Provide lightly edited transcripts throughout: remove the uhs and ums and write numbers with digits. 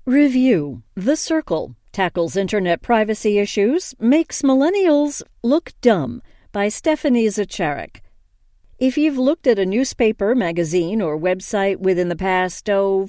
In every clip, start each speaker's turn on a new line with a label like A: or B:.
A: Review: The Circle tackles internet privacy issues, makes millennials look dumb, by Stephanie Zacharek. If you've looked at a newspaper, magazine, or website within the past,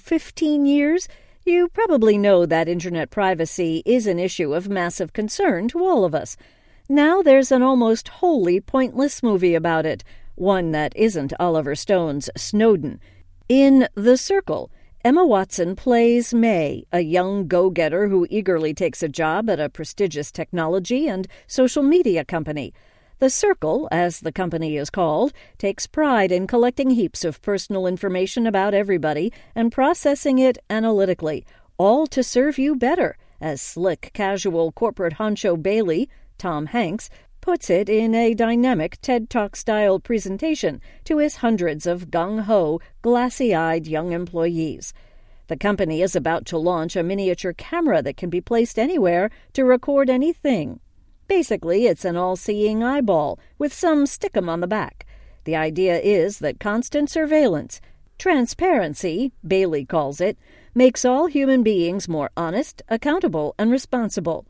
A: 15 years, you probably know that internet privacy is an issue of massive concern to all of us. Now there's an almost wholly pointless movie about it, one that isn't Oliver Stone's Snowden. In The Circle, Emma Watson plays May, a young go-getter who eagerly takes a job at a prestigious technology and social media company. The Circle, as the company is called, takes pride in collecting heaps of personal information about everybody and processing it analytically, all to serve you better, as slick, casual corporate honcho Bailey, Tom Hanks, puts it in a dynamic TED Talk-style presentation to his hundreds of gung-ho, glassy-eyed young employees. The company is about to launch a miniature camera that can be placed anywhere to record anything. Basically, it's an all-seeing eyeball with some stickum on the back. The idea is that constant surveillance, transparency, Bailey calls it, makes all human beings more honest, accountable, and responsible.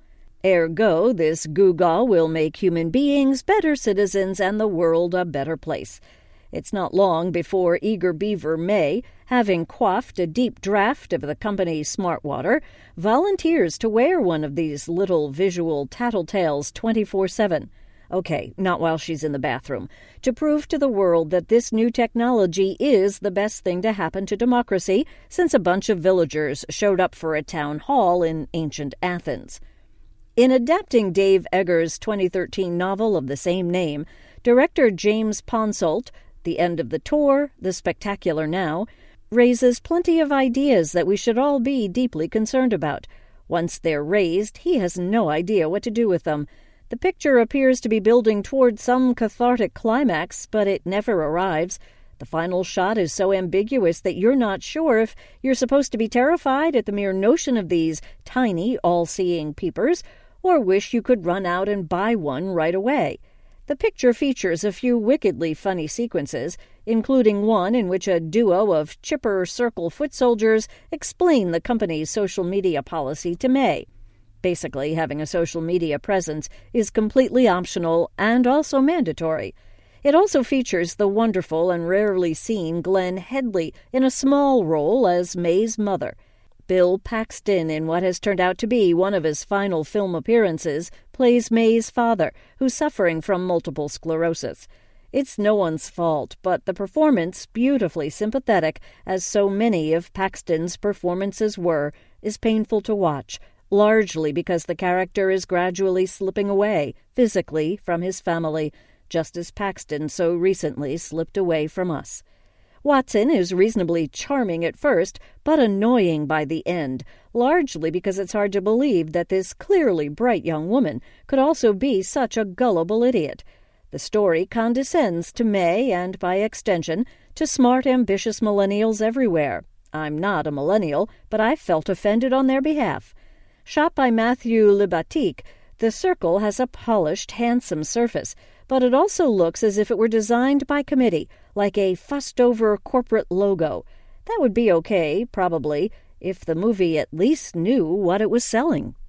A: Ergo, this gewgaw will make human beings better citizens and the world a better place. It's not long before eager beaver May, having quaffed a deep draught of the company's smart water, volunteers to wear one of these little visual tattletales 24/7. Okay, not while she's in the bathroom. To prove to the world that this new technology is the best thing to happen to democracy since a bunch of villagers showed up for a town hall in ancient Athens. In adapting Dave Eggers' 2013 novel of the same name, director James Ponsoldt, The End of the Tour, The Spectacular Now, raises plenty of ideas that we should all be deeply concerned about. Once they're raised, he has no idea what to do with them. The picture appears to be building toward some cathartic climax, but it never arrives. The final shot is so ambiguous that you're not sure if you're supposed to be terrified at the mere notion of these tiny, all-seeing peepers, or wish you could run out and buy one right away. The picture features a few wickedly funny sequences, including one in which a duo of chipper circle foot soldiers explain the company's social media policy to May. Basically, having a social media presence is completely optional and also mandatory. It also features the wonderful and rarely seen Glenn Headley in a small role as May's mother. Bill Paxton, in what has turned out to be one of his final film appearances, plays May's father, who's suffering from multiple sclerosis. It's no one's fault, but the performance, beautifully sympathetic, as so many of Paxton's performances were, is painful to watch, largely because the character is gradually slipping away, physically, from his family, just as Paxton so recently slipped away from us. Watson is reasonably charming at first, but annoying by the end, largely because it's hard to believe that this clearly bright young woman could also be such a gullible idiot. The story condescends to May and, by extension, to smart, ambitious millennials everywhere. I'm not a millennial, but I felt offended on their behalf. Shot by Matthew Libatique, The Circle has a polished, handsome surface, but it also looks as if it were designed by committee, like a fussed-over corporate logo. That would be okay, probably, if the movie at least knew what it was selling.